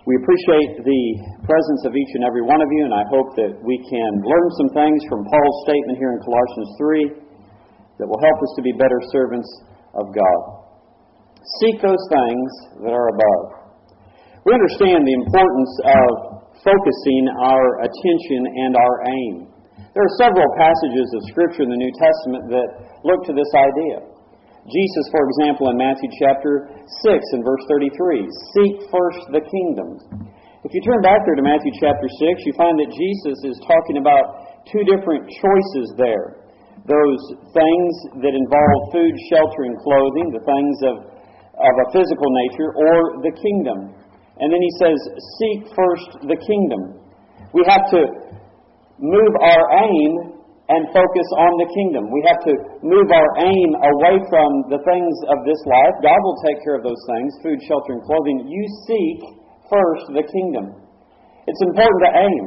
We appreciate the presence of each and every one of you, and I hope that we can learn some things from Paul's statement here in Colossians 3 that will help us to be better servants of God. Seek those things that are above. We understand the importance of focusing our attention and our aim. There are several passages of Scripture in the New Testament that look to this idea. Jesus, for example, in Matthew chapter 6 and verse 33, seek first the kingdom. If you turn back there to Matthew chapter 6, you find that Jesus is talking about two different choices there. Those things that involve food, shelter, and clothing, the things of a physical nature, or the kingdom. And then he says, seek first the kingdom. We have to move our aim and focus on the kingdom. We have to move our aim away from the things of this life. God will take care of those things, food, shelter, and clothing. You seek first the kingdom. It's important to aim.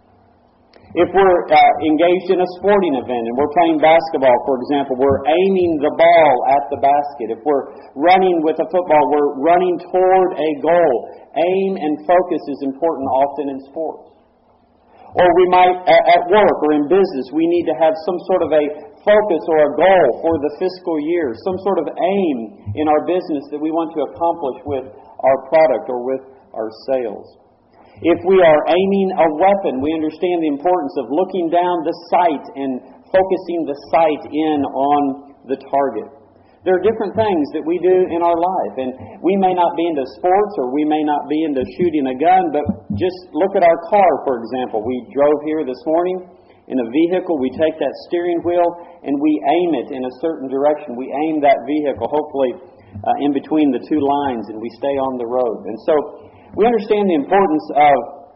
If we're engaged in a sporting event and we're playing basketball, for example, we're aiming the ball at the basket. If we're running with a football, we're running toward a goal. Aim and focus is important often in sports. Or we might, at work or in business, we need to have some sort of a focus or a goal for the fiscal year, some sort of aim in our business that we want to accomplish with our product or with our sales. If we are aiming a weapon, we understand the importance of looking down the sight and focusing the sight in on the target. There are different things that we do in our life, and we may not be into sports or we may not be into shooting a gun, but just look at our car, for example. We drove here this morning in a vehicle. We take that steering wheel and we aim it in a certain direction. We aim that vehicle, hopefully in between the two lines, and we stay on the road. And so we understand the importance of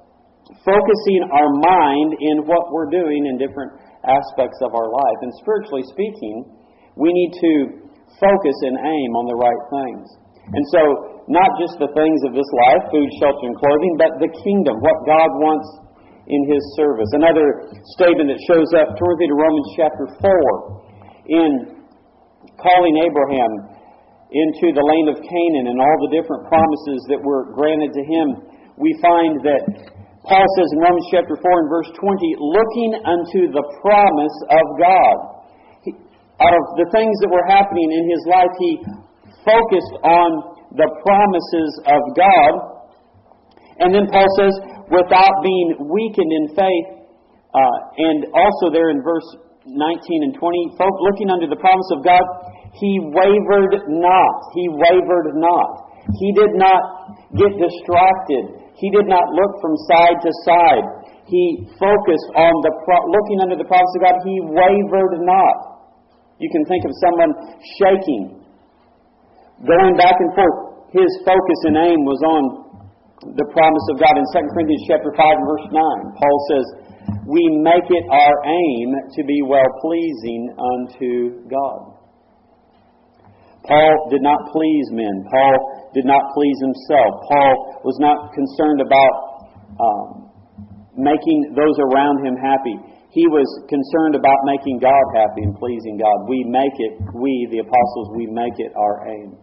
focusing our mind in what we're doing in different aspects of our life. And spiritually speaking, we need to focus and aim on the right things. And so, not just the things of this life, food, shelter, and clothing, but the kingdom, what God wants in His service. Another statement that shows up, turn with me to Romans chapter 4, in calling Abraham into the land of Canaan and all the different promises that were granted to him, we find that Paul says in Romans chapter 4 and verse 20, looking unto the promise of God. Out of the things that were happening in his life, he focused on the promises of God. And then Paul says, without being weakened in faith, and also there in verse 19 and 20, looking unto the promise of God, he wavered not. He wavered not. He did not get distracted. He did not look from side to side. He focused on looking unto the promise of God. He wavered not. You can think of someone shaking, going back and forth. His focus and aim was on the promise of God. In 2 Corinthians chapter 5 and verse 9, Paul says, we make it our aim to be well-pleasing unto God. Paul did not please men. Paul did not please himself. Paul was not concerned about making those around him happy. He was concerned about making God happy and pleasing God. We, the apostles, we make it our aim.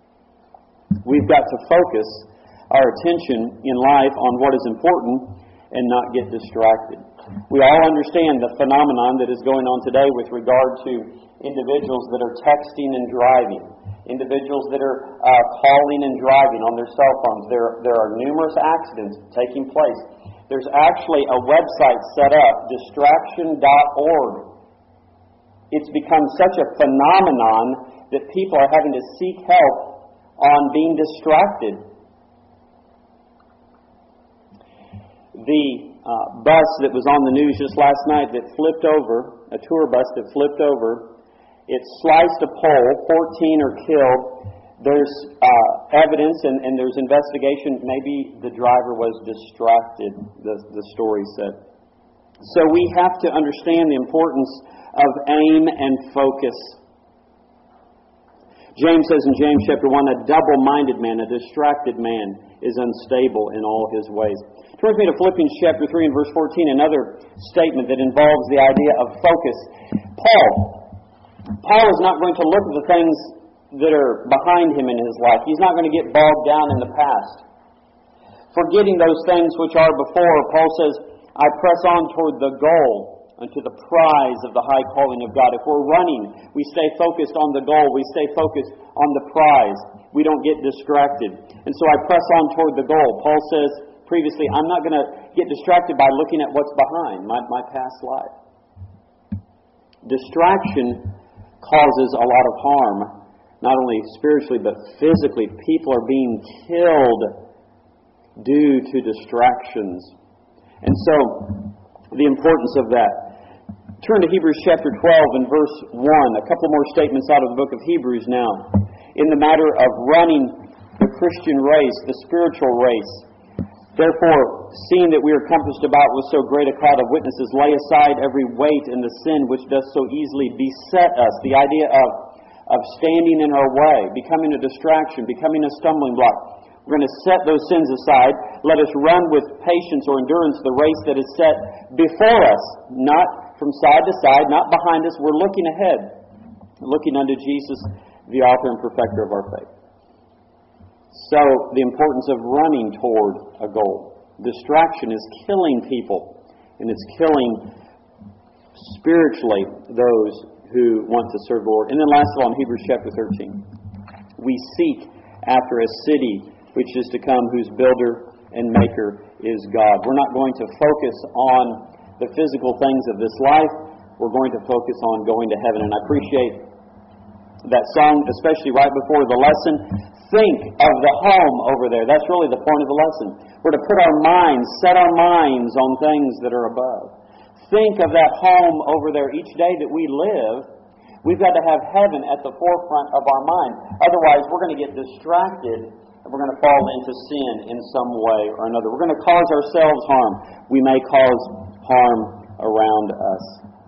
We've got to focus our attention in life on what is important and not get distracted. We all understand the phenomenon that is going on today with regard to individuals that are texting and driving, individuals that are calling and driving on their cell phones. There are numerous accidents taking place. There's actually a website set up, distraction.org. It's become such a phenomenon that people are having to seek help on being distracted. The bus that was on the news just last night that flipped over, a tour bus that flipped over, it sliced a pole, 14 are killed. There's evidence and there's investigation. Maybe the driver was distracted, the story said. So we have to understand the importance of aim and focus. James says in James chapter 1, a double-minded man, a distracted man, is unstable in all his ways. Turn with me to Philippians chapter 3 and verse 14, another statement that involves the idea of focus. Paul is not going to look at the things that are behind him in his life. He's not going to get bogged down in the past. For forgetting those things which are before, Paul says, I press on toward the goal, unto the prize of the high calling of God. If we're running, we stay focused on the goal. We stay focused on the prize. We don't get distracted. And so I press on toward the goal. Paul says previously, I'm not going to get distracted by looking at what's behind my past life. Distraction causes a lot of harm, not only spiritually but physically. People are being killed due to distractions. And so, the importance of that. Turn to Hebrews chapter 12 and verse 1. A couple more statements out of the book of Hebrews now. In the matter of running the Christian race, the spiritual race. Therefore, seeing that we are compassed about with so great a cloud of witnesses, lay aside every weight and the sin which does so easily beset us. The idea of standing in our way, becoming a distraction, becoming a stumbling block. We're going to set those sins aside. Let us run with patience or endurance the race that is set before us, not from side to side, not behind us. We're looking ahead, looking unto Jesus, the author and perfecter of our faith. So, the importance of running toward a goal. Distraction is killing people, and it's killing spiritually those who want to serve the Lord. And then last of all, in Hebrews chapter 13, we seek after a city which is to come, whose builder and maker is God. We're not going to focus on the physical things of this life. We're going to focus on going to heaven. And I appreciate that song, especially right before the lesson. Think of the home over there. That's really the point of the lesson. We're to put our minds, set our minds on things that are above. Think of that home over there each day that we live. We've got to have heaven at the forefront of our mind. Otherwise, we're going to get distracted. We're going to fall into sin in some way or another. We're going to cause ourselves harm. We may cause harm around us.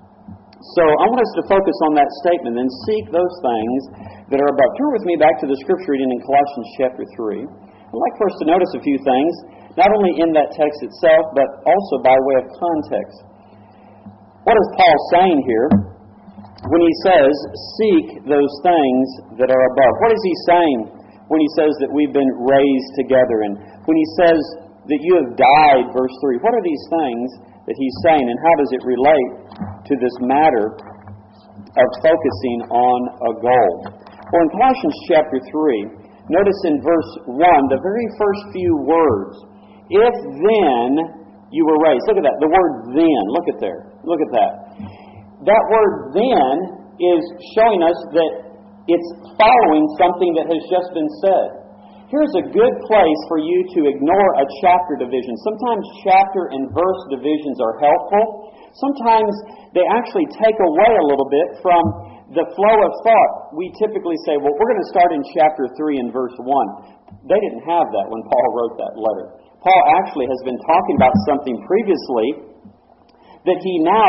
So I want us to focus on that statement and seek those things that are above. Turn with me back to the scripture reading in Colossians chapter 3. I'd like for us to notice a few things, not only in that text itself, but also by way of context. What is Paul saying here when he says, seek those things that are above? What is he saying when he says that we've been raised together? And when he says that you have died, verse 3, what are these things that he's saying, and how does it relate to this matter of focusing on a goal? Well, in Colossians chapter 3, notice in verse 1, the very first few words, if then you were raised. Look at that, the word then, look at there, look at that. That word then is showing us that it's following something that has just been said. Here's a good place for you to ignore a chapter division. Sometimes chapter and verse divisions are helpful. Sometimes they actually take away a little bit from the flow of thought. We typically say, well, we're going to start in chapter 3 and verse 1. They didn't have that when Paul wrote that letter. Paul actually has been talking about something previously that he now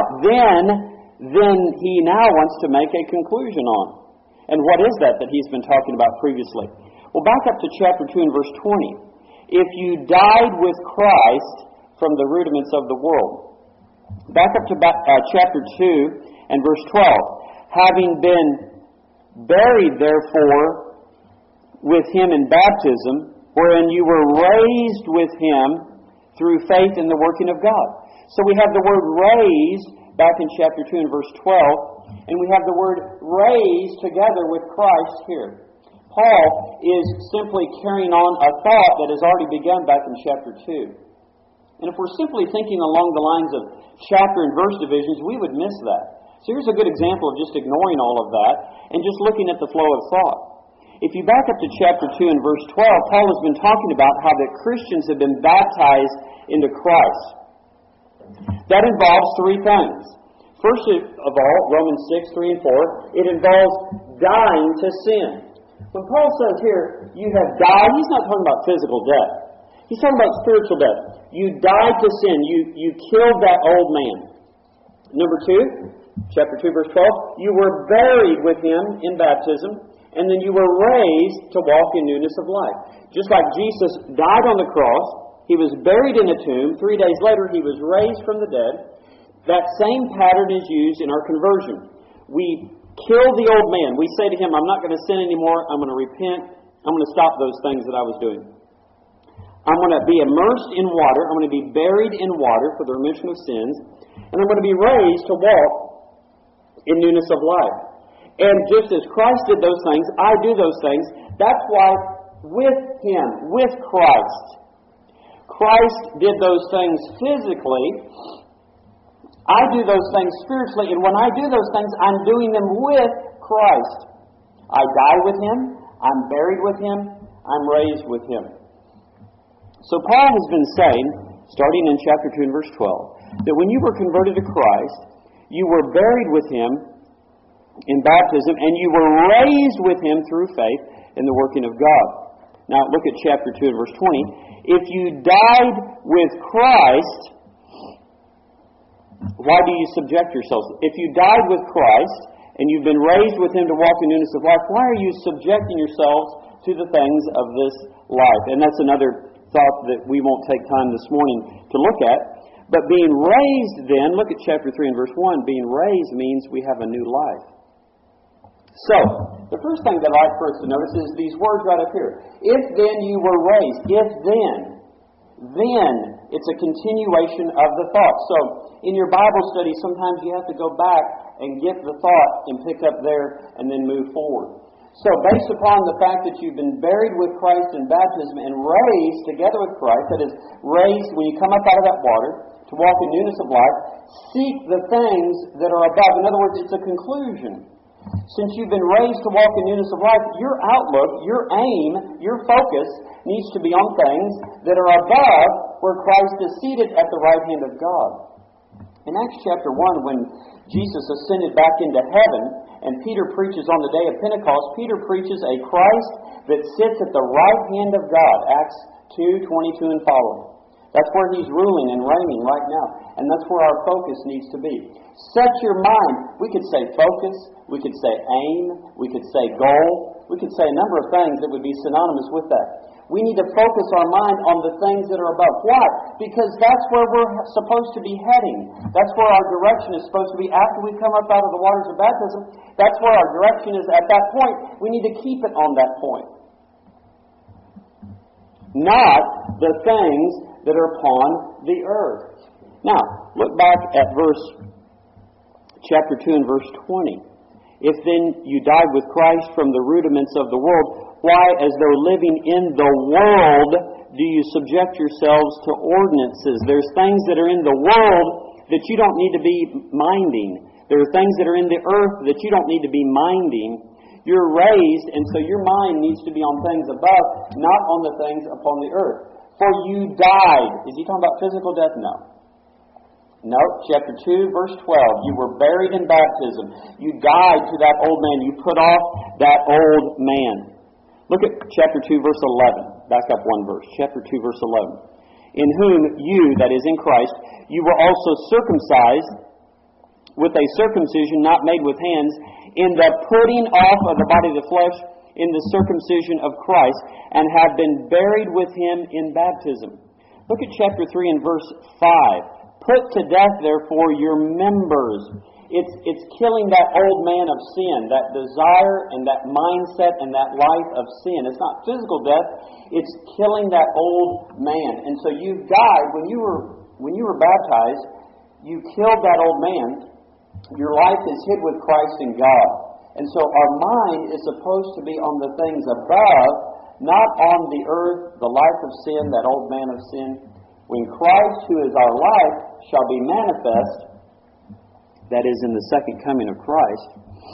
wants to make a conclusion on. And what is that he's been talking about previously? Well, back up to chapter 2 and verse 20. If you died with Christ from the rudiments of the world. Back up to chapter 2 and verse 12. Having been buried, therefore, with him in baptism, wherein you were raised with him through faith in the working of God. So we have the word raised back in chapter 2 and verse 12, and we have the word raised together with Christ here. Paul is simply carrying on a thought that has already begun back in chapter 2. And if we're simply thinking along the lines of chapter and verse divisions, we would miss that. So here's a good example of just ignoring all of that and just looking at the flow of thought. If you back up to chapter 2 and verse 12, Paul has been talking about how that Christians have been baptized into Christ. That involves three things. First of all, Romans 6, 3 and 4, it involves dying to sin. When Paul says here, you have died, he's not talking about physical death. He's talking about spiritual death. You died to sin. You killed that old man. Number 2, chapter 2, verse 12, you were buried with him in baptism, and then you were raised to walk in newness of life. Just like Jesus died on the cross, he was buried in a tomb. 3 days later, he was raised from the dead. That same pattern is used in our conversion. We kill the old man. We say to him, I'm not going to sin anymore. I'm going to repent. I'm going to stop those things that I was doing. I'm going to be immersed in water. I'm going to be buried in water for the remission of sins. And I'm going to be raised to walk in newness of life. And just as Christ did those things, I do those things. That's why with Him, with Christ, Christ did those things physically. I do those things spiritually. And when I do those things, I'm doing them with Christ. I die with Him. I'm buried with Him. I'm raised with Him. So Paul has been saying, starting in chapter 2 and verse 12, that when you were converted to Christ, you were buried with Him in baptism, and you were raised with Him through faith in the working of God. Now look at chapter 2 and verse 20. If you died with Christ, why do you subject yourselves? If you died with Christ, and you've been raised with Him to walk in newness of life, why are you subjecting yourselves to the things of this life? And that's another thought that we won't take time this morning to look at. But being raised then, look at chapter 3 and verse 1, being raised means we have a new life. So, the first thing that I'd like for us to notice is these words right up here. If then you were raised, if then, it's a continuation of the thought. So, in your Bible study, sometimes you have to go back and get the thought and pick up there and then move forward. So, based upon the fact that you've been buried with Christ in baptism and raised together with Christ, that is, raised when you come up out of that water to walk in newness of life, seek the things that are above. In other words, it's a conclusion. Since you've been raised to walk in newness of life, your outlook, your aim, your focus needs to be on things that are above where Christ is seated at the right hand of God. In Acts chapter 1, when Jesus ascended back into heaven and Peter preaches on the day of Pentecost, Peter preaches a Christ that sits at the right hand of God. Acts 2:22 and following. That's where He's ruling and reigning right now. And that's where our focus needs to be. Set your mind. We could say focus. We could say aim. We could say goal. We could say a number of things that would be synonymous with that. We need to focus our mind on the things that are above. Why? Because that's where we're supposed to be heading. That's where our direction is supposed to be after we come up out of the waters of baptism. That's where our direction is at that point. We need to keep it on that point. Not the things that are upon the earth. Now, look back at chapter 2 and verse 20. If then you died with Christ from the rudiments of the world, why, as though living in the world, do you subject yourselves to ordinances? There's things that are in the world that you don't need to be minding. There are things that are in the earth that you don't need to be minding. You're raised, and so your mind needs to be on things above, not on the things upon the earth. For you died. Is he talking about physical death? No, chapter 2, verse 12. You were buried in baptism. You died to that old man. You put off that old man. Look at chapter 2, verse 11. Back up one verse. Chapter 2, verse 11. In whom you, that is in Christ, you were also circumcised with a circumcision not made with hands, in the putting off of the body of the flesh, in the circumcision of Christ, and have been buried with Him in baptism. Look at chapter 3 and verse 5. Put to death, therefore, your members. It's killing that old man of sin, that desire and that mindset and that life of sin. It's not physical death, it's killing that old man. And so you died when you were baptized, you killed that old man. Your life is hid with Christ in God. And so our mind is supposed to be on the things above, not on the earth, the life of sin, that old man of sin. When Christ, who is our life, shall be manifest, that is, in the second coming of Christ,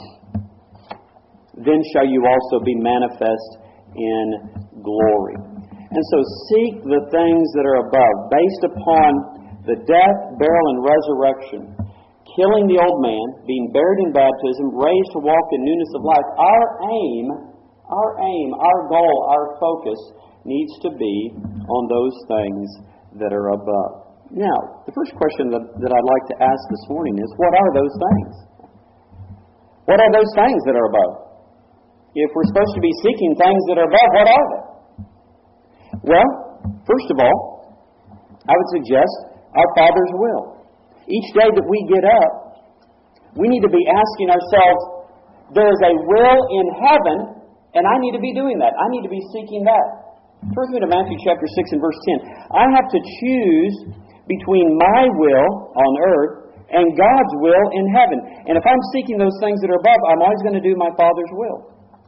then shall you also be manifest in glory. And so seek the things that are above, based upon the death, burial, and resurrection, killing the old man, being buried in baptism, raised to walk in newness of life. Our aim, our goal, our focus needs to be on those things that are above. Now, the first question that I'd like to ask this morning is, what are those things? What are those things that are above? If we're supposed to be seeking things that are above, what are they? Well, first of all, I would suggest our Father's will. Each day that we get up, we need to be asking ourselves, there is a will in heaven, and I need to be doing that. I need to be seeking that. Turn with me to Matthew chapter 6 and verse 10. I have to choose between my will on earth and God's will in heaven. And if I'm seeking those things that are above, I'm always going to do my Father's will.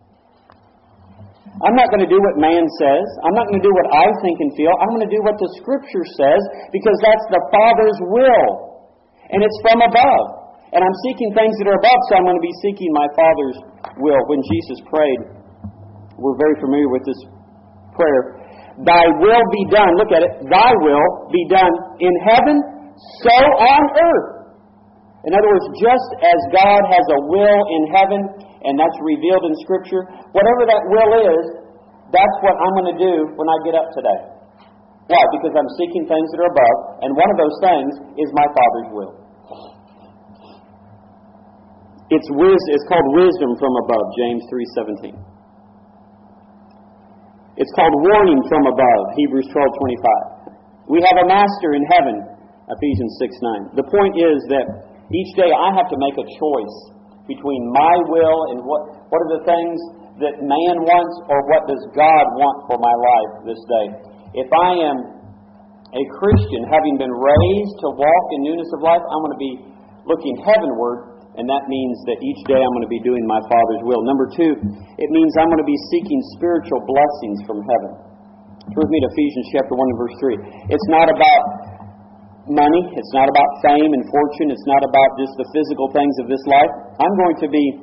I'm not going to do what man says. I'm not going to do what I think and feel. I'm going to do what the Scripture says, because that's the Father's will. And it's from above. And I'm seeking things that are above, so I'm going to be seeking my Father's will. When Jesus prayed, we're very familiar with this prayer. Thy will be done. Look at it. Thy will be done in heaven, so on earth. In other words, just as God has a will in heaven, and that's revealed in Scripture, whatever that will is, that's what I'm going to do when I get up today. Why? Because I'm seeking things that are above, and one of those things is my Father's will. It's called wisdom from above, James 3:17. It's called warning from above, Hebrews 12:25. We have a master in heaven, Ephesians 6:9. The point is that each day I have to make a choice between my will and what are the things that man wants, or what does God want for my life this day. If I am a Christian, having been raised to walk in newness of life, I'm going to be looking heavenward, and that means that each day I'm going to be doing my Father's will. Number two, it means I'm going to be seeking spiritual blessings from heaven. Turn with me to Ephesians chapter 1 and verse 3. It's not about money. It's not about fame and fortune. It's not about just the physical things of this life. I'm going to be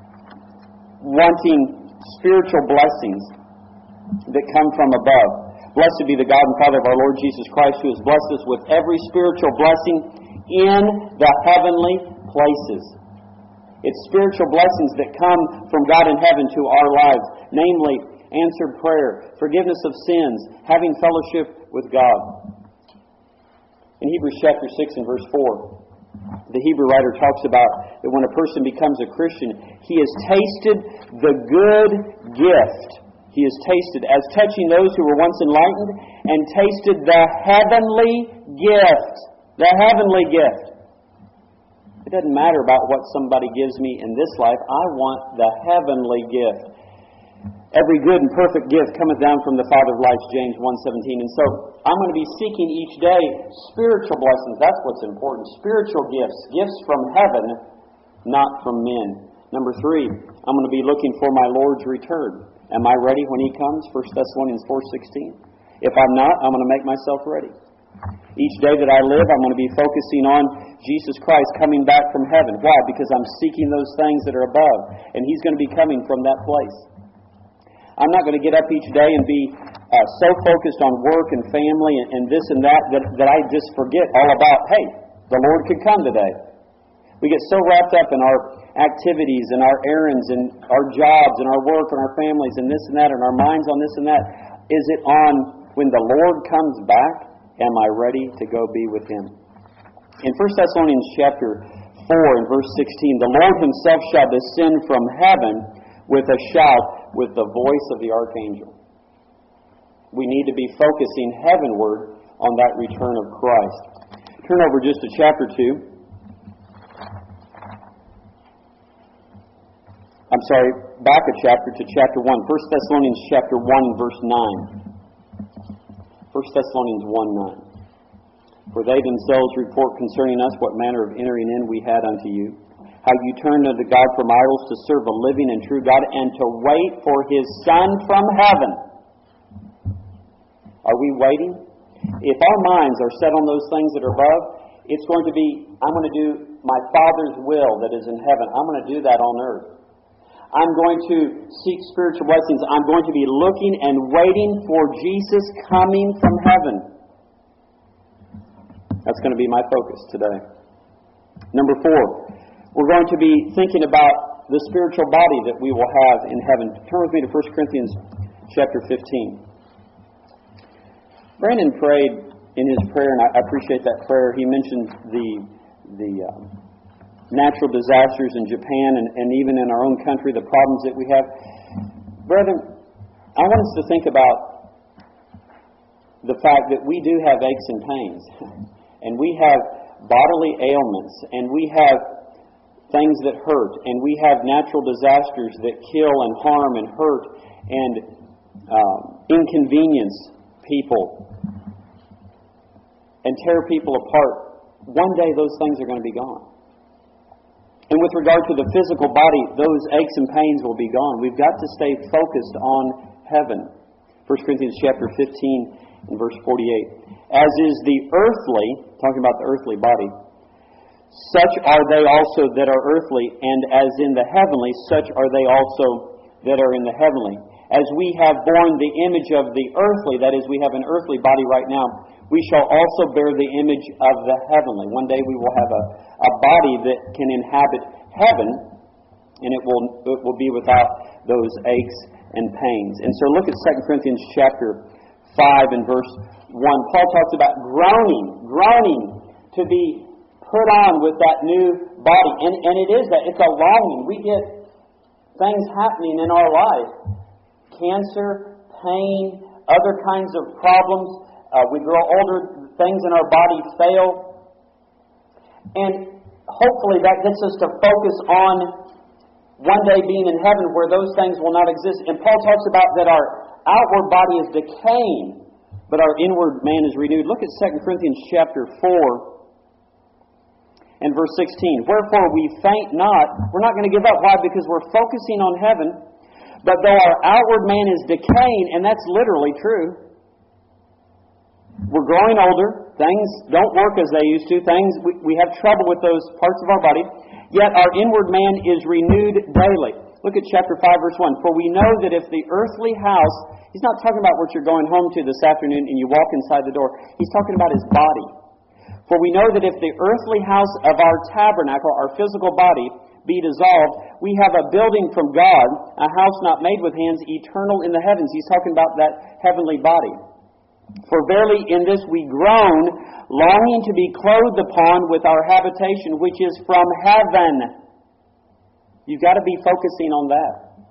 wanting spiritual blessings that come from above. Blessed be the God and Father of our Lord Jesus Christ, who has blessed us with every spiritual blessing in the heavenly places. It's spiritual blessings that come from God in heaven to our lives, namely answered prayer, forgiveness of sins, having fellowship with God. In Hebrews chapter 6 and verse 4, the Hebrew writer talks about that when a person becomes a Christian, he has tasted the good gift. He has tasted, as touching those who were once enlightened, and tasted the heavenly gift. The heavenly gift. It doesn't matter about what somebody gives me in this life. I want the heavenly gift. Every good and perfect gift cometh down from the Father of lights, James 1:17. And so I'm going to be seeking each day spiritual blessings. That's what's important. Spiritual gifts. Gifts from heaven, not from men. Number three, I'm going to be looking for my Lord's return. Am I ready when He comes? 1 Thessalonians 4:16. If I'm not, I'm going to make myself ready. Each day that I live, I'm going to be focusing on Jesus Christ coming back from heaven. Why? Because I'm seeking those things that are above. And He's going to be coming from that place. I'm not going to get up each day and be so focused on work and family and this and that I just forget all about, hey, the Lord could come today. We get so wrapped up in our activities and our errands and our jobs and our work and our families and this and that and our minds on this and that. Is it on when the Lord comes back? Am I ready to go be with Him? In 1 Thessalonians chapter 4 and verse 16, the Lord Himself shall descend from heaven with a shout, with the voice of the archangel. We need to be focusing heavenward on that return of Christ. Turn over just to chapter 2. Back a chapter to chapter 1. 1 Thessalonians chapter 1 verse 9. 1 Thessalonians 1:9. For they themselves report concerning us what manner of entering in we had unto you, how you turned unto God from idols to serve a living and true God, and to wait for His Son from heaven. Are we waiting? If our minds are set on those things that are above, it's going to be, I'm going to do my Father's will that is in heaven. I'm going to do that on earth. I'm going to seek spiritual blessings. I'm going to be looking and waiting for Jesus coming from heaven. That's going to be my focus today. Number 4, we're going to be thinking about the spiritual body that we will have in heaven. Turn with me to 1 Corinthians chapter 15. Brandon prayed in his prayer, and I appreciate that prayer. He mentioned the natural disasters in Japan and even in our own country, the problems that we have. Brethren, I want us to think about the fact that we do have aches and pains, and we have bodily ailments, and we have things that hurt, and we have natural disasters that kill and harm and hurt, and inconvenience people and tear people apart, one day those things are going to be gone. And with regard to the physical body, those aches and pains will be gone. We've got to stay focused on heaven. 1 Corinthians chapter 15 and verse 48. As is the earthly, talking about the earthly body, such are they also that are earthly, and as in the heavenly, such are they also that are in the heavenly. As we have borne the image of the earthly, that is, we have an earthly body right now, we shall also bear the image of the heavenly. One day we will have a body that can inhabit heaven, and it will be without those aches and pains. And so look at 2 Corinthians chapter 5 and verse 1. Paul talks about groaning to be put on with that new body. And it is that. It's a longing. We get things happening in our life. Cancer, pain, other kinds of problems. We grow older, things in our body fail. And hopefully that gets us to focus on one day being in heaven where those things will not exist. And Paul talks about that our outward body is decaying, but our inward man is renewed. Look at 2 Corinthians chapter 4 and verse 16. Wherefore we faint not. We're not going to give up. Why? Because we're focusing on heaven. But though our outward man is decaying, and that's literally true, we're growing older. Things don't work as they used to. We have trouble with those parts of our body. Yet our inward man is renewed daily. Look at chapter 5, verse 1. For we know that if the earthly house, he's not talking about what you're going home to this afternoon and you walk inside the door. He's talking about his body. For we know that if the earthly house of our tabernacle, our physical body, be dissolved, we have a building from God, a house not made with hands, eternal in the heavens. He's talking about that heavenly body. For verily in this we groan, longing to be clothed upon with our habitation, which is from heaven. You've got to be focusing on that.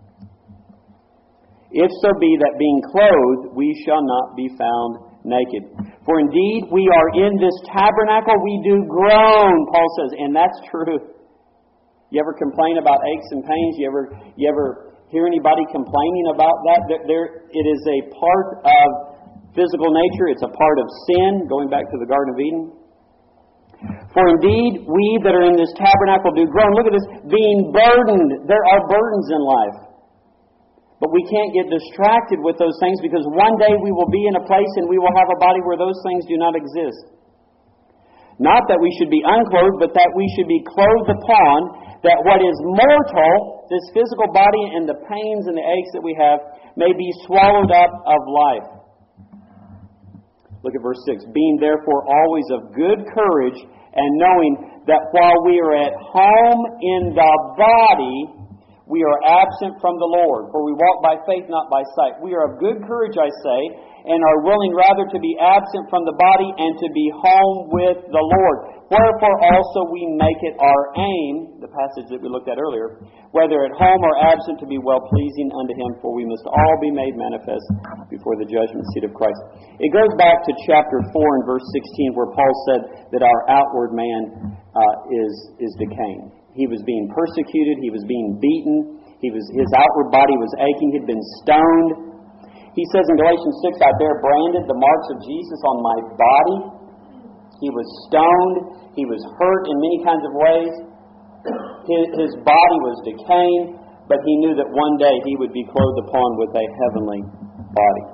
If so be that being clothed, we shall not be found naked. For indeed we are in this tabernacle, we do groan, Paul says, and that's true. You ever complain about aches and pains? You ever hear anybody complaining about that? It is a part of physical nature. It's a part of sin, going back to the Garden of Eden. For indeed, we that are in this tabernacle do groan. Look at this, being burdened. There are burdens in life. But we can't get distracted with those things because one day we will be in a place and we will have a body where those things do not exist. Not that we should be unclothed, but that we should be clothed upon, that what is mortal, this physical body and the pains and the aches that we have, may be swallowed up of life. Look at verse 6. Being therefore always of good courage, and knowing that while we are at home in the body, we are absent from the Lord. For we walk by faith, not by sight. We are of good courage, I say, and are willing rather to be absent from the body and to be home with the Lord. Wherefore also we make it our aim, the passage that we looked at earlier, whether at home or absent, to be well-pleasing unto Him, for we must all be made manifest before the judgment seat of Christ. It goes back to chapter 4 and verse 16, where Paul said that our outward man is decaying. He was being persecuted, he was being beaten, his outward body was aching, he'd been stoned. He says in Galatians 6, I bear branded the marks of Jesus on my body. He was stoned. He was hurt in many kinds of ways. His body was decaying, but he knew that one day he would be clothed upon with a heavenly body.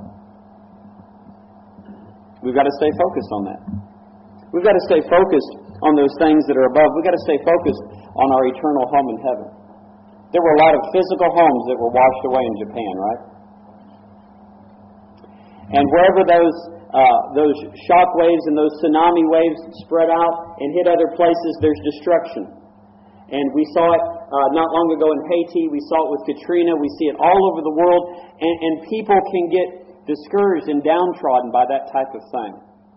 We've got to stay focused on that. We've got to stay focused on those things that are above. We've got to stay focused on our eternal home in heaven. There were a lot of physical homes that were washed away in Japan, right? And wherever those shock waves and those tsunami waves spread out and hit other places, there's destruction. And we saw it not long ago in Haiti. We saw it with Katrina. We see it all over the world. And people can get discouraged and downtrodden by that type of thing.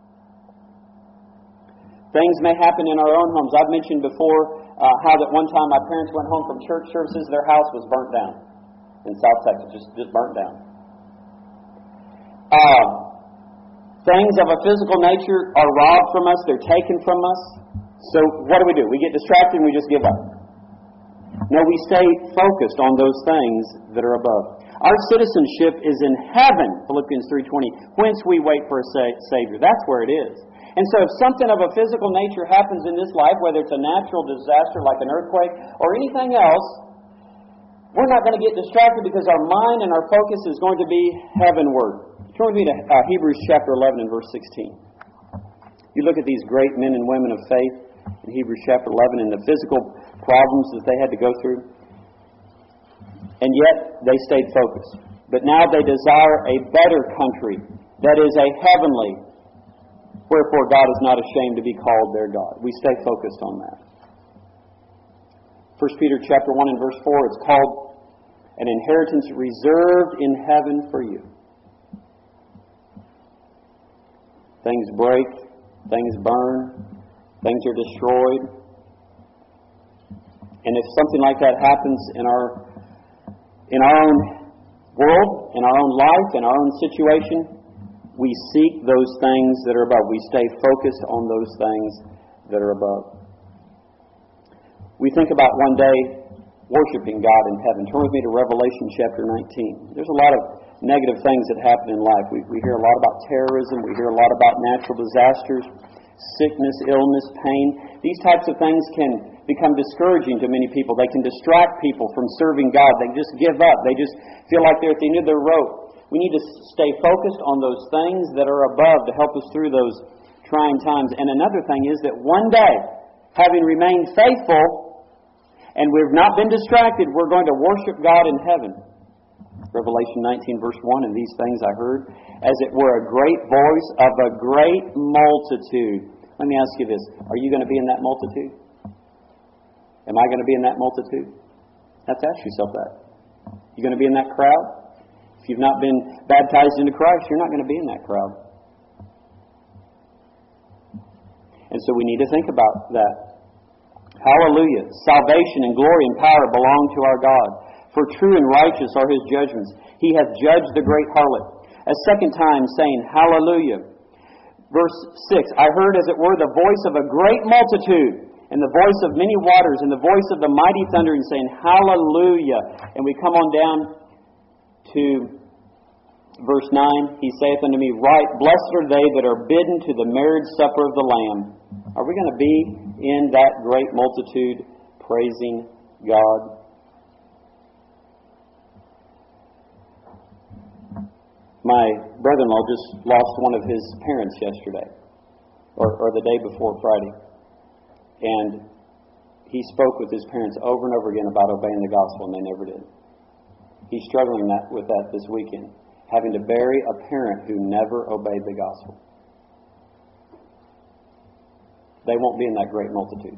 Things may happen in our own homes. I've mentioned before how that one time my parents went home from church services. Their house was burnt down in South Texas, just burnt down. Things of a physical nature are robbed from us. They're taken from us. So what do? We get distracted and we just give up. No, we stay focused on those things that are above. Our citizenship is in heaven, Philippians 3:20, whence we wait for a Savior. That's where it is. And so if something of a physical nature happens in this life, whether it's a natural disaster like an earthquake or anything else, we're not going to get distracted because our mind and our focus is going to be heavenward. Turn with me to Hebrews chapter 11 and verse 16. You look at these great men and women of faith in Hebrews chapter 11 and the physical problems that they had to go through. And yet they stayed focused. But now they desire a better country that is a heavenly. Wherefore God is not ashamed to be called their God. We stay focused on that. 1 Peter chapter 1 and verse 4, it's called an inheritance reserved in heaven for you. Things break, things burn, things are destroyed. And if something like that happens in our own world, in our own life, in our own situation, we seek those things that are above. We stay focused on those things that are above. We think about one day worshiping God in heaven. Turn with me to Revelation chapter 19. There's a lot of negative things that happen in life. We hear a lot about terrorism. We hear a lot about natural disasters, sickness, illness, pain. These types of things can become discouraging to many people. They can distract people from serving God. They just give up. They just feel like they're at the end of their rope. We need to stay focused on those things that are above to help us through those trying times. And another thing is that one day, having remained faithful, and we've not been distracted, we're going to worship God in heaven. Revelation 19 verse 1, and these things I heard, as it were a great voice of a great multitude. Let me ask you this. Are you going to be in that multitude? Am I going to be in that multitude? Have to ask yourself that. You going to be in that crowd? If you've not been baptized into Christ, you're not going to be in that crowd. And so we need to think about that. Hallelujah. Salvation and glory and power belong to our God. For true and righteous are His judgments. He hath judged the great harlot. A second time saying, Hallelujah. Verse 6, I heard as it were the voice of a great multitude, and the voice of many waters, and the voice of the mighty thunder, and saying, Hallelujah. And we come on down to verse 9. He saith unto me, Right, blessed are they that are bidden to the marriage supper of the Lamb. Are we going to be in that great multitude praising God? My brother-in-law just lost one of his parents yesterday, or the day before Friday. And he spoke with his parents over and over again about obeying the gospel, and they never did. He's struggling with that this weekend, having to bury a parent who never obeyed the gospel. They won't be in that great multitude.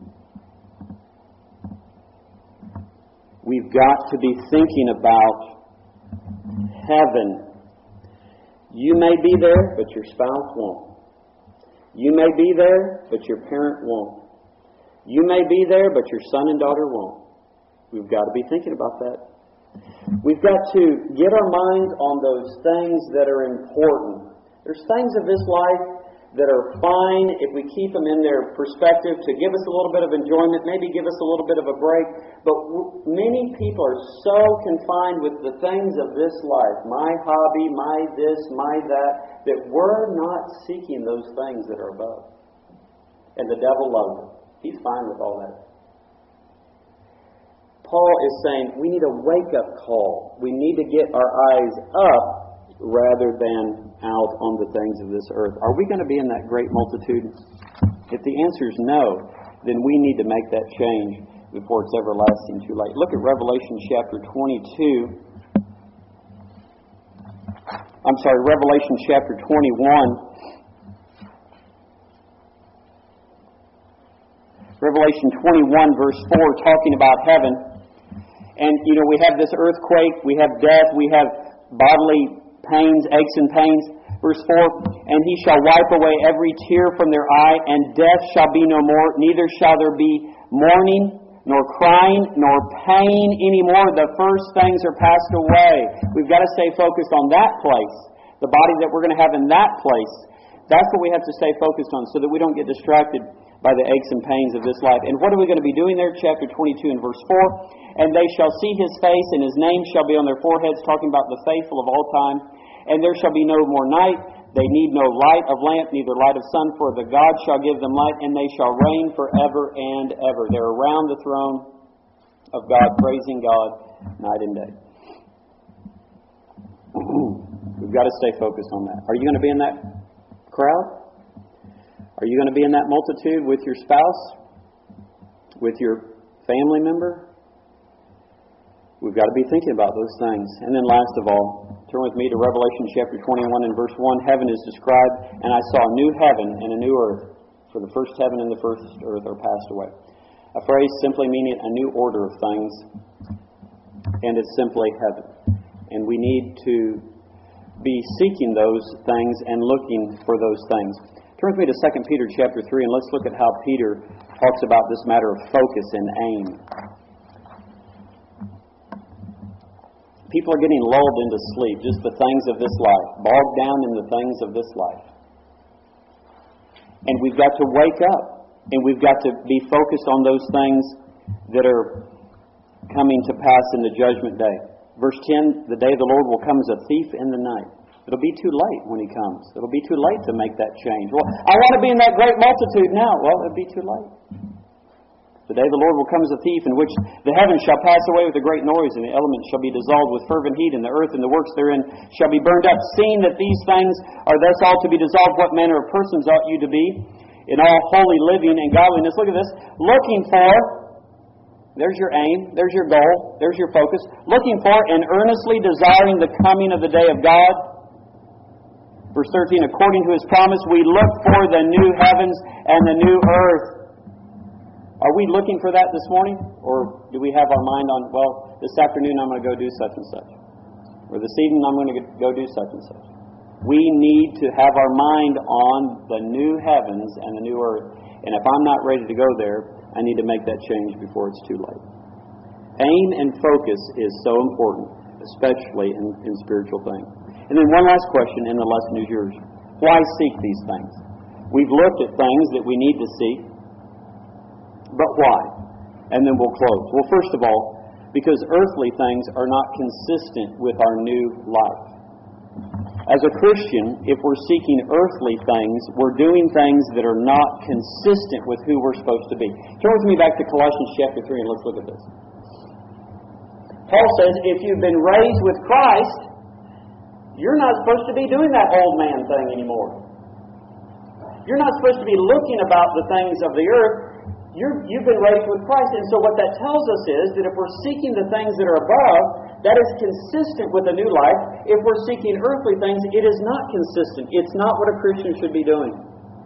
We've got to be thinking about heaven. You may be there, but your spouse won't. You may be there, but your parent won't. You may be there, but your son and daughter won't. We've got to be thinking about that. We've got to get our minds on those things that are important. There's things of this life that are fine if we keep them in their perspective to give us a little bit of enjoyment, maybe give us a little bit of a break. But many people are so confined with the things of this life, my hobby, my this, my that, that we're not seeking those things that are above. And the devil loves them. He's fine with all that. Paul is saying we need a wake-up call. We need to get our eyes up rather than out on the things of this earth. Are we going to be in that great multitude? If the answer is no, then we need to make that change before it's everlasting too late. Look at Revelation chapter 22. Revelation chapter 21. Revelation 21 verse 4 talking about heaven. And, we have this earthquake, we have death, we have bodily pains, aches and pains. Verse 4, and He shall wipe away every tear from their eye, and death shall be no more, neither shall there be mourning, nor crying, nor pain anymore. The first things are passed away. We've got to stay focused on that place, the body that we're going to have in that place. That's what we have to stay focused on so that we don't get distracted by the aches and pains of this life. And what are we going to be doing there? Chapter 22 and verse 4. And they shall see His face, and His name shall be on their foreheads, talking about the faithful of all time. And there shall be no more night. They need no light of lamp, neither light of sun, for the God shall give them light, and they shall reign forever and ever. They're around the throne of God, praising God night and day. We've got to stay focused on that. Are you going to be in that crowd? Are you going to be in that multitude with your spouse? With your family member? We've got to be thinking about those things. And then last of all, turn with me to Revelation chapter 21 and verse 1. Heaven is described, and I saw a new heaven and a new earth, for the first heaven and the first earth are passed away. A phrase simply meaning a new order of things, and it's simply heaven. And we need to be seeking those things and looking for those things. Turn with me to 2 Peter chapter 3, and let's look at how Peter talks about this matter of focus and aim. People are getting lulled into sleep, just the things of this life, bogged down in the things of this life. And we've got to wake up, and we've got to be focused on those things that are coming to pass in the judgment day. Verse 10, the day of the Lord will come as a thief in the night. It'll be too late when He comes. It'll be too late to make that change. Well, I want to be in that great multitude now. Well, it'll be too late. The day of the Lord will come as a thief, in which the heavens shall pass away with a great noise, and the elements shall be dissolved with fervent heat, and the earth and the works therein shall be burned up. Seeing that these things are thus all to be dissolved, what manner of persons ought you to be in all holy living and godliness? Look at this. Looking for, there's your aim, there's your goal, there's your focus. Looking for and earnestly desiring the coming of the day of God. Verse 13, according to His promise, we look for the new heavens and the new earth. Are we looking for that this morning? Or do we have our mind on, well, this afternoon I'm going to go do such and such. Or this evening I'm going to go do such and such. We need to have our mind on the new heavens and the new earth. And if I'm not ready to go there, I need to make that change before it's too late. Aim and focus is so important, especially in spiritual things. And then one last question, and the lesson is yours. Why seek these things? We've looked at things that we need to seek, but why? And then we'll close. Well, first of all, because earthly things are not consistent with our new life. As a Christian, if we're seeking earthly things, we're doing things that are not consistent with who we're supposed to be. Turn with me back to Colossians chapter 3 and let's look at this. Paul says, if you've been raised with Christ, you're not supposed to be doing that old man thing anymore. You're not supposed to be looking about the things of the earth. You've been raised with Christ. And so what that tells us is that if we're seeking the things that are above, that is consistent with a new life. If we're seeking earthly things, it is not consistent. It's not what a Christian should be doing.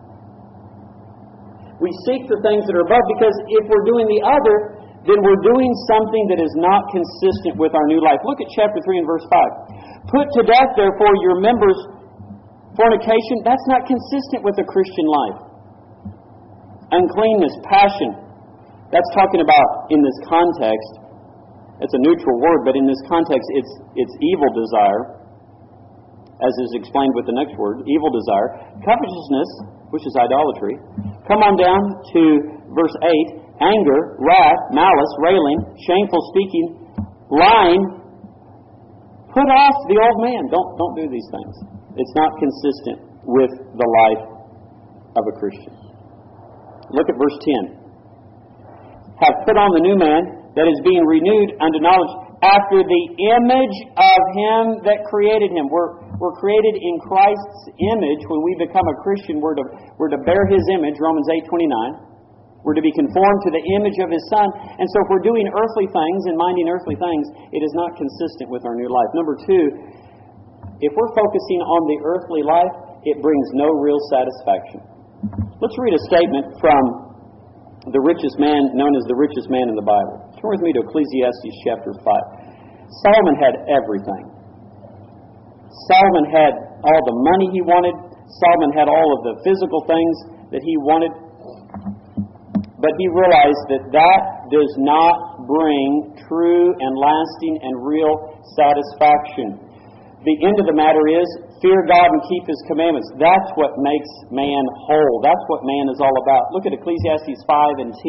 We seek the things that are above because if we're doing the other, then we're doing something that is not consistent with our new life. Look at chapter 3 and verse 5. Put to death, therefore, your members, fornication. That's not consistent with a Christian life. Uncleanness, passion. That's talking about, in this context, it's a neutral word, but in this context, it's evil desire, as is explained with the next word, evil desire. Covetousness, which is idolatry. Come on down to verse 8. Anger, wrath, malice, railing, shameful speaking, lying. Put off the old man. Don't do these things. It's not consistent with the life of a Christian. Look at verse 10. Have put on the new man that is being renewed unto knowledge after the image of Him that created him. We're created in Christ's image. When we become a Christian, we're to bear His image, Romans 8:29. We're to be conformed to the image of His Son. And so if we're doing earthly things and minding earthly things, it is not consistent with our new life. Number two, if we're focusing on the earthly life, it brings no real satisfaction. Let's read a statement from the richest man, known as the richest man in the Bible. Turn with me to Ecclesiastes chapter 5. Solomon had everything. Solomon had all the money he wanted. Solomon had all of the physical things that he wanted. But he realized that does not bring true and lasting and real satisfaction. The end of the matter is, fear God and keep His commandments. That's what makes man whole. That's what man is all about. Look at Ecclesiastes 5 and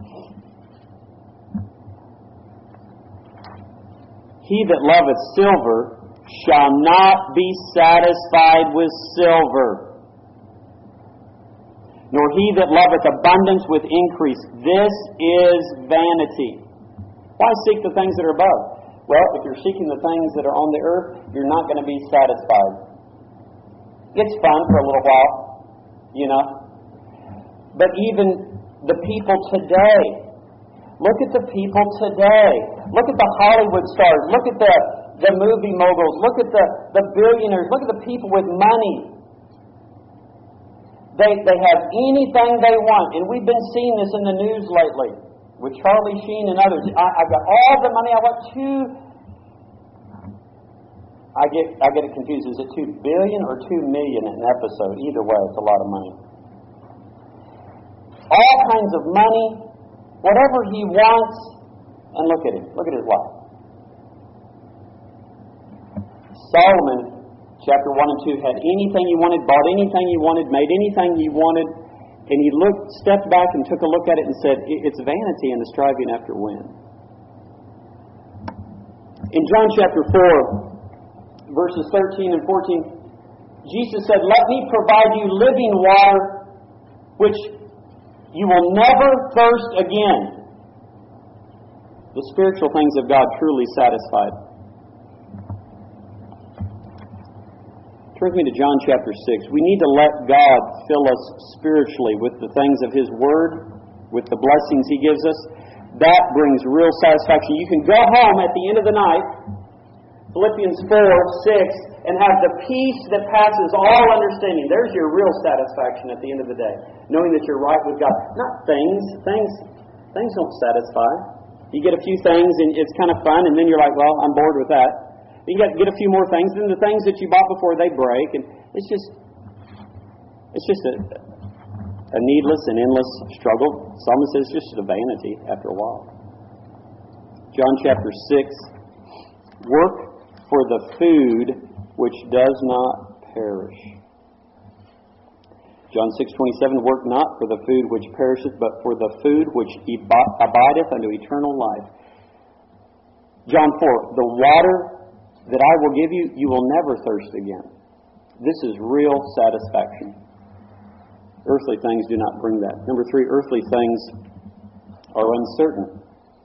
10. He that loveth silver shall not be satisfied with silver, nor he that loveth abundance with increase. This is vanity. Why seek the things that are above? Well, if you're seeking the things that are on the earth, you're not going to be satisfied. It's fun for a little while, you know. But even the people today, look at the people today. Look at the Hollywood stars. Look at the movie moguls. Look at the billionaires. Look at the people with money. They have anything they want. And we've been seeing this in the news lately with Charlie Sheen and others. I've got all the money I want to... I get it confused. Is it $2 billion or $2 million an episode? Either way, it's a lot of money. All kinds of money, whatever he wants, and look at him. Look at his life. Solomon, chapter 1 and 2, had anything he wanted, bought anything he wanted, made anything he wanted, and he stepped back and took a look at it and said, it's vanity and the striving after wind. In John chapter 4, verses 13 and 14, Jesus said, let me provide you living water, which you will never thirst again. The spiritual things of God truly satisfied. Turn with me to John chapter 6. We need to let God fill us spiritually with the things of His Word, with the blessings He gives us. That brings real satisfaction. You can go home at the end of the night, Philippians 4, 6, and have the peace that passes all understanding. There's your real satisfaction at the end of the day. Knowing that you're right with God. Not things. Things don't satisfy. You get a few things and it's kind of fun, and then you're like, well, I'm bored with that. You get a few more things, then the things that you bought before, they break, and it's just a needless and endless struggle. Psalmist says it's just a vanity after a while. John chapter 6, work for the food which does not perish. John 6:27, work not for the food which perisheth, but for the food which abideth unto eternal life. John 4, the water that I will give you, you will never thirst again. This is real satisfaction. Earthly things do not bring that. Number 3, earthly things are uncertain.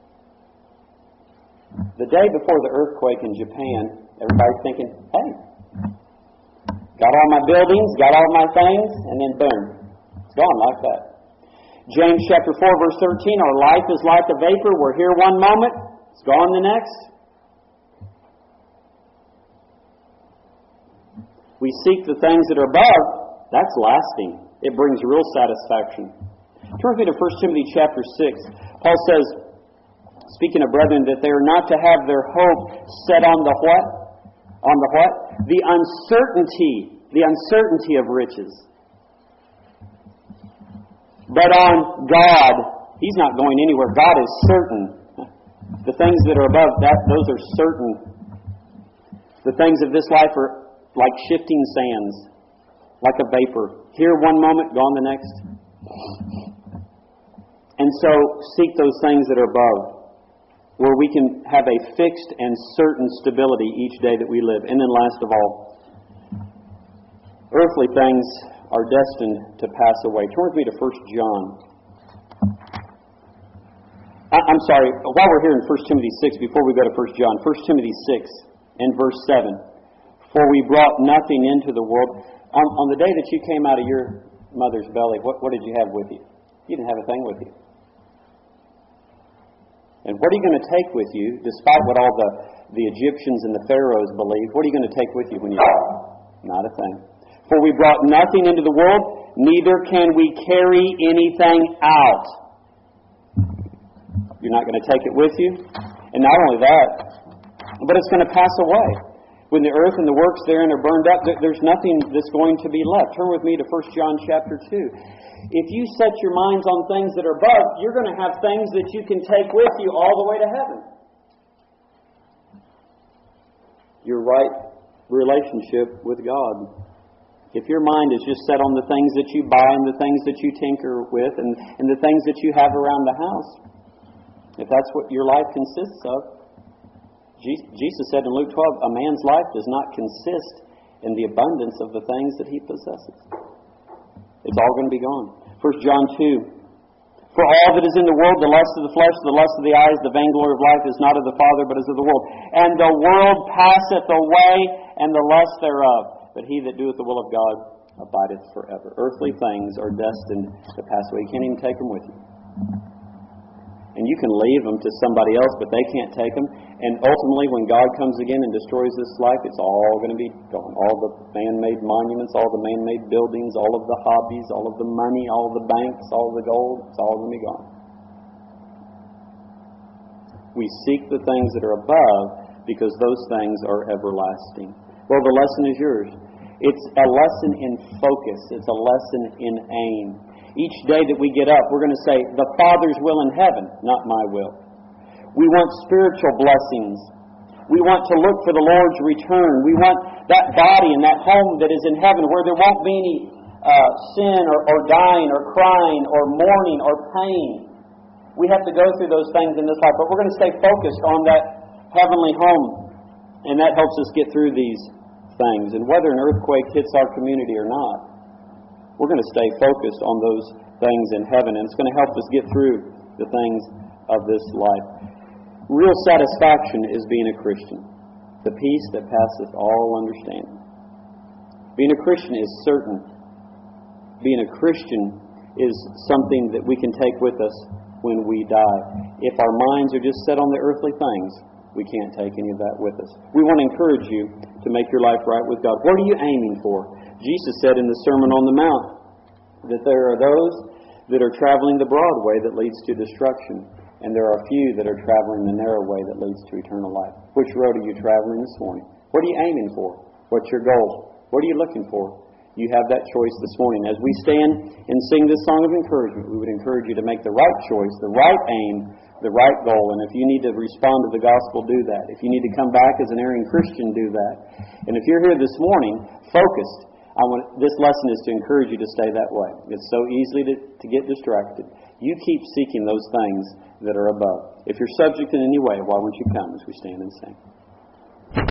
The day before the earthquake in Japan, everybody's thinking, hey, got all my buildings, got all my things, and then boom, it's gone like that. James chapter 4, verse 13, our life is like a vapor. We're here one moment, it's gone the next. We seek the things that are above, that's lasting. It brings real satisfaction. Turn with me to 1 Timothy chapter 6. Paul says, speaking of brethren, that they are not to have their hope set on the what? On the what? The uncertainty of riches. But on God, He's not going anywhere. God is certain. The things that are above that, those are certain. The things of this life are like shifting sands, like a vapor. Here one moment, gone the next. And so, seek those things that are above, where we can have a fixed and certain stability each day that we live. And then last of all, earthly things are destined to pass away. Turn with me to 1 John. I'm sorry, while we're here in 1 Timothy 6, before we go to 1 John, 1 Timothy 6 and verse 7. For we brought nothing into the world. On the day that you came out of your mother's belly, what did you have with you? You didn't have a thing with you. And what are you going to take with you, despite what all the Egyptians and the Pharaohs believed? What are you going to take with you when you die? Not a thing. For we brought nothing into the world, neither can we carry anything out. You're not going to take it with you. And not only that, but it's going to pass away. When the earth and the works therein are burned up, there's nothing that's going to be left. Turn with me to 1 John chapter 2. If you set your minds on things that are above, you're going to have things that you can take with you all the way to heaven. You're right relationship with God. If your mind is just set on the things that you buy and the things that you tinker with and the things that you have around the house, if that's what your life consists of, Jesus said in Luke 12, a man's life does not consist in the abundance of the things that he possesses. It's all going to be gone. 1 John 2, for all that is in the world, the lust of the flesh, the lust of the eyes, the vainglory of life is not of the Father, but is of the world. And the world passeth away, and the lust thereof. But he that doeth the will of God abideth forever. Earthly things are destined to pass away. You can't even take them with you. And you can leave them to somebody else, but they can't take them. And ultimately, when God comes again and destroys this life, it's all going to be gone. All the man-made monuments, all the man-made buildings, all of the hobbies, all of the money, all the banks, all the gold, it's all going to be gone. We seek the things that are above because those things are everlasting. Well, the lesson is yours. It's a lesson in focus. It's a lesson in aim. Each day that we get up, we're going to say, the Father's will in heaven, not my will. We want spiritual blessings. We want to look for the Lord's return. We want that body and that home that is in heaven where there won't be any sin or dying or crying or mourning or pain. We have to go through those things in this life, but we're going to stay focused on that heavenly home. And that helps us get through these things. And whether an earthquake hits our community or not, we're going to stay focused on those things in heaven, and it's going to help us get through the things of this life. Real satisfaction is being a Christian, the peace that passeth all understanding. Being a Christian is certain. Being a Christian is something that we can take with us when we die. If our minds are just set on the earthly things, we can't take any of that with us. We want to encourage you to make your life right with God. What are you aiming for? Jesus said in the Sermon on the Mount that there are those that are traveling the broad way that leads to destruction, and there are few that are traveling the narrow way that leads to eternal life. Which road are you traveling this morning? What are you aiming for? What's your goal? What are you looking for? You have that choice this morning. As we stand and sing this song of encouragement, we would encourage you to make the right choice, the right aim, the right goal. And if you need to respond to the gospel, do that. If you need to come back as an erring Christian, do that. And if you're here this morning, focused, this lesson is to encourage you to stay that way. It's so easy to get distracted. You keep seeking those things that are above. If you're subject in any way, why won't you come as we stand and sing?